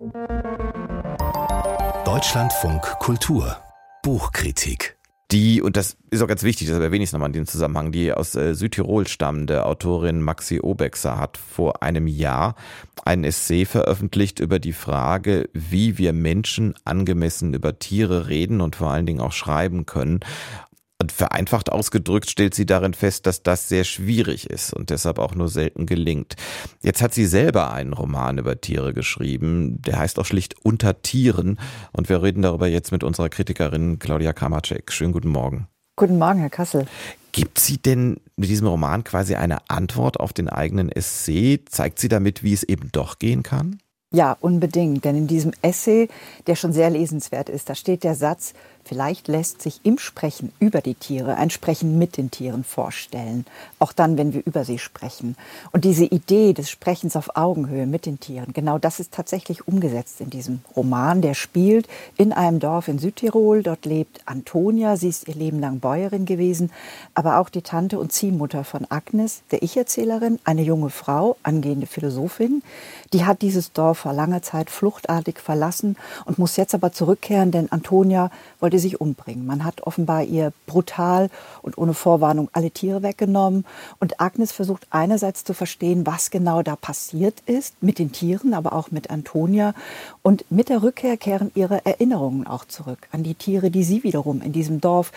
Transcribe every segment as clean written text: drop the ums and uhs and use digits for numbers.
Deutschlandfunk Kultur Buchkritik. Und das ist auch ganz wichtig, das erwähne ich nochmal in dem Zusammenhang, die aus Südtirol stammende Autorin Maxi Obexer hat vor einem Jahr ein Essay veröffentlicht über die Frage, wie wir Menschen angemessen über Tiere reden und vor allen Dingen auch schreiben können. Und vereinfacht ausgedrückt stellt sie darin fest, dass das sehr schwierig ist und deshalb auch nur selten gelingt. Jetzt hat sie selber einen Roman über Tiere geschrieben, der heißt auch schlicht Unter Tieren und wir reden darüber jetzt mit unserer Kritikerin Claudia Kamaszek. Schönen guten Morgen. Guten Morgen, Herr Kassel. Gibt sie denn mit diesem Roman quasi eine Antwort auf den eigenen Essay? Zeigt sie damit, wie es eben doch gehen kann? Ja, unbedingt, denn in diesem Essay, der schon sehr lesenswert ist, da steht der Satz: Vielleicht lässt sich im Sprechen über die Tiere ein Sprechen mit den Tieren vorstellen, auch dann, wenn wir über sie sprechen. Und diese Idee des Sprechens auf Augenhöhe mit den Tieren, genau das ist tatsächlich umgesetzt in diesem Roman. Der spielt in einem Dorf in Südtirol. Dort lebt Antonia, sie ist ihr Leben lang Bäuerin gewesen, aber auch die Tante und Ziehmutter von Agnes, der Ich-Erzählerin, eine junge Frau, angehende Philosophin. Die hat dieses Dorf vor langer Zeit fluchtartig verlassen und muss jetzt aber zurückkehren, denn Antonia wollte sich umbringen. Man hat offenbar ihr brutal und ohne Vorwarnung alle Tiere weggenommen. Und Agnes versucht einerseits zu verstehen, was genau da passiert ist mit den Tieren, aber auch mit Antonia. Und mit der Rückkehr kehren ihre Erinnerungen auch zurück an die Tiere, die sie wiederum in diesem Dorf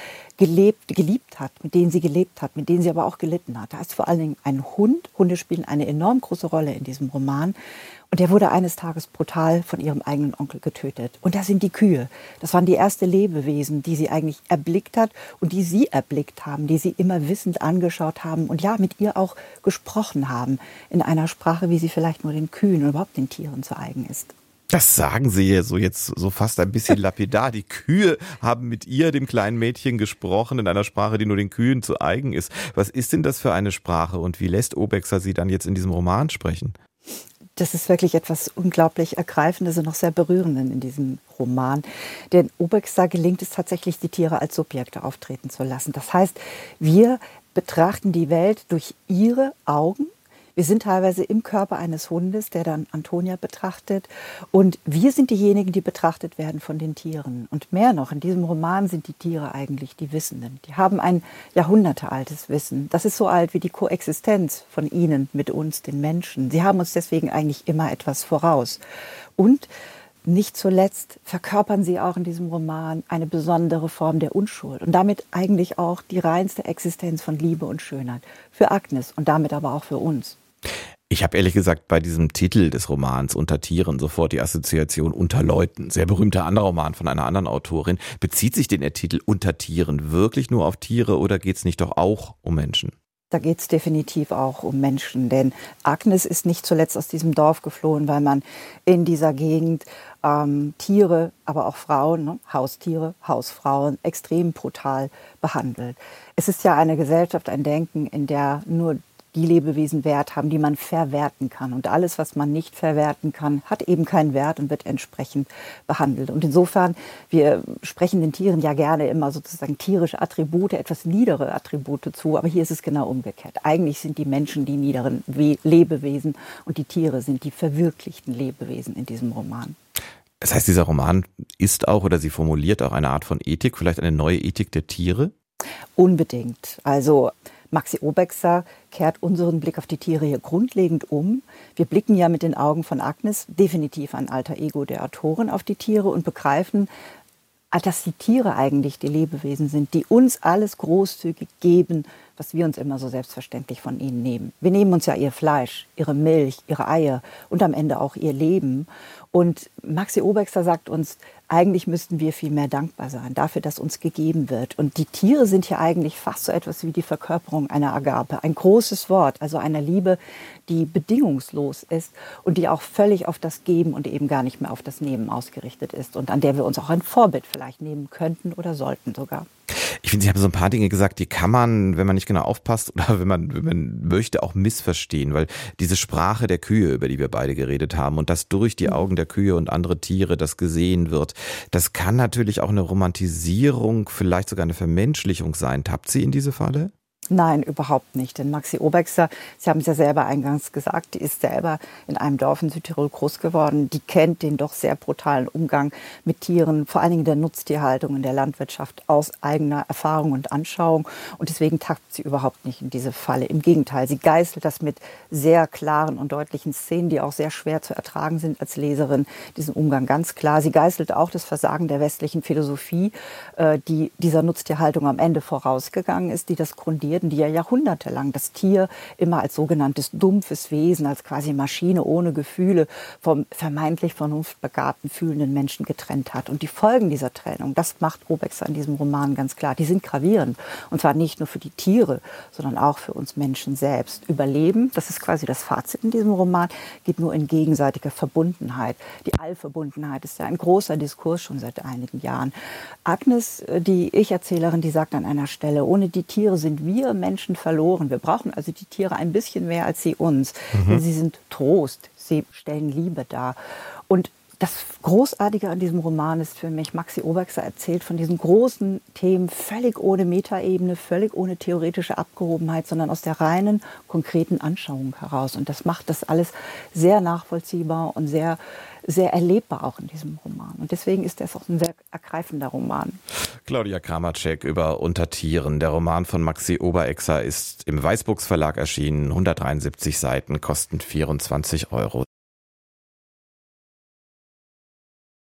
geliebt hat, mit denen sie gelebt hat, mit denen sie aber auch gelitten hat. Da ist vor allen Dingen ein Hund. Hunde spielen eine enorm große Rolle in diesem Roman. Und der wurde eines Tages brutal von ihrem eigenen Onkel getötet. Und das sind die Kühe. Das waren die ersten Lebewesen, die sie eigentlich erblickt hat und die sie erblickt haben, die sie immer wissend angeschaut haben und ja, mit ihr auch gesprochen haben. In einer Sprache, wie sie vielleicht nur den Kühen und überhaupt den Tieren zu eigen ist. Das sagen Sie ja so jetzt so fast ein bisschen lapidar. Die Kühe haben mit ihr, dem kleinen Mädchen, gesprochen in einer Sprache, die nur den Kühen zu eigen ist. Was ist denn das für eine Sprache und wie lässt Obexer sie dann jetzt in diesem Roman sprechen? Das ist wirklich etwas unglaublich Ergreifendes und noch sehr Berührendes in diesem Roman. Denn Obexer gelingt es tatsächlich, die Tiere als Subjekte auftreten zu lassen. Das heißt, wir betrachten die Welt durch ihre Augen. Wir sind teilweise im Körper eines Hundes, der dann Antonia betrachtet. Und wir sind diejenigen, die betrachtet werden von den Tieren. Und mehr noch, in diesem Roman sind die Tiere eigentlich die Wissenden. Die haben ein jahrhundertealtes Wissen. Das ist so alt wie die Koexistenz von ihnen mit uns, den Menschen. Sie haben uns deswegen eigentlich immer etwas voraus. Und nicht zuletzt verkörpern sie auch in diesem Roman eine besondere Form der Unschuld und damit eigentlich auch die reinste Existenz von Liebe und Schönheit für Agnes und damit aber auch für uns. Ich habe ehrlich gesagt bei diesem Titel des Romans Unter Tieren sofort die Assoziation Unter Leuten. Sehr berühmter anderer Roman von einer anderen Autorin. Bezieht sich denn der Titel Unter Tieren wirklich nur auf Tiere oder geht es nicht doch auch um Menschen? Da geht es definitiv auch um Menschen, denn Agnes ist nicht zuletzt aus diesem Dorf geflohen, weil man in dieser Gegend Tiere, aber auch Frauen, ne, Haustiere, Hausfrauen extrem brutal behandelt. Es ist ja eine Gesellschaft, ein Denken, in der nur die Lebewesen Wert haben, die man verwerten kann. Und alles, was man nicht verwerten kann, hat eben keinen Wert und wird entsprechend behandelt. Und insofern, wir sprechen den Tieren ja gerne immer sozusagen tierische Attribute, etwas niedere Attribute zu. Aber hier ist es genau umgekehrt. Eigentlich sind die Menschen die niederen Lebewesen und die Tiere sind die verwirklichten Lebewesen in diesem Roman. Das heißt, dieser Roman ist auch oder sie formuliert auch eine Art von Ethik, vielleicht eine neue Ethik der Tiere? Unbedingt. Also Maxi Obexer kehrt unseren Blick auf die Tiere hier grundlegend um. Wir blicken ja mit den Augen von Agnes, definitiv ein alter Ego der Autorin, auf die Tiere und begreifen, dass die Tiere eigentlich die Lebewesen sind, die uns alles großzügig geben, was wir uns immer so selbstverständlich von ihnen nehmen. Wir nehmen uns ja ihr Fleisch, ihre Milch, ihre Eier und am Ende auch ihr Leben. Und Maxi Obexer sagt uns, eigentlich müssten wir viel mehr dankbar sein dafür, dass uns gegeben wird. Und die Tiere sind hier eigentlich fast so etwas wie die Verkörperung einer Agape. Ein großes Wort, also einer Liebe, die bedingungslos ist und die auch völlig auf das Geben und eben gar nicht mehr auf das Nehmen ausgerichtet ist. Und an der wir uns auch ein Vorbild vielleicht nehmen könnten oder sollten sogar. Ich finde, Sie haben so ein paar Dinge gesagt, die kann man, wenn man nicht genau aufpasst oder wenn man möchte, auch missverstehen, weil diese Sprache der Kühe, über die wir beide geredet haben und das durch die Augen der Kühe und andere Tiere, das gesehen wird, das kann natürlich auch eine Romantisierung, vielleicht sogar eine Vermenschlichung sein. Tappt sie in diese Falle? Nein, überhaupt nicht. Denn Maxi Obexer, Sie haben es ja selber eingangs gesagt, die ist selber in einem Dorf in Südtirol groß geworden. Die kennt den doch sehr brutalen Umgang mit Tieren, vor allen Dingen der Nutztierhaltung in der Landwirtschaft aus eigener Erfahrung und Anschauung. Und deswegen tappt sie überhaupt nicht in diese Falle. Im Gegenteil, sie geißelt das mit sehr klaren und deutlichen Szenen, die auch sehr schwer zu ertragen sind als Leserin, diesen Umgang ganz klar. Sie geißelt auch das Versagen der westlichen Philosophie, die dieser Nutztierhaltung am Ende vorausgegangen ist, die das grundiert, die ja jahrhundertelang das Tier immer als sogenanntes dumpfes Wesen, als quasi Maschine ohne Gefühle vom vermeintlich vernunftbegabten, fühlenden Menschen getrennt hat. Und die Folgen dieser Trennung, das macht Obexer in diesem Roman ganz klar, die sind gravierend. Und zwar nicht nur für die Tiere, sondern auch für uns Menschen selbst. Überleben, das ist quasi das Fazit in diesem Roman, geht nur in gegenseitiger Verbundenheit. Die Allverbundenheit ist ja ein großer Diskurs schon seit einigen Jahren. Agnes, die Ich-Erzählerin, die sagt an einer Stelle, ohne die Tiere sind wir Menschen verloren. Wir brauchen also die Tiere ein bisschen mehr als sie uns. Denn sie sind Trost, sie stellen Liebe dar. Und das Großartige an diesem Roman ist für mich, Maxi Obexer erzählt von diesen großen Themen völlig ohne Metaebene, völlig ohne theoretische Abgehobenheit, sondern aus der reinen, konkreten Anschauung heraus. Und das macht das alles sehr nachvollziehbar und sehr, sehr erlebbar auch in diesem Roman. Und deswegen ist das auch ein sehr ergreifender Roman. Claudia Kramatschek über Untertieren. Der Roman von Maxi Obexer ist im Weißbuchs Verlag erschienen. 173 Seiten, kosten 24 €.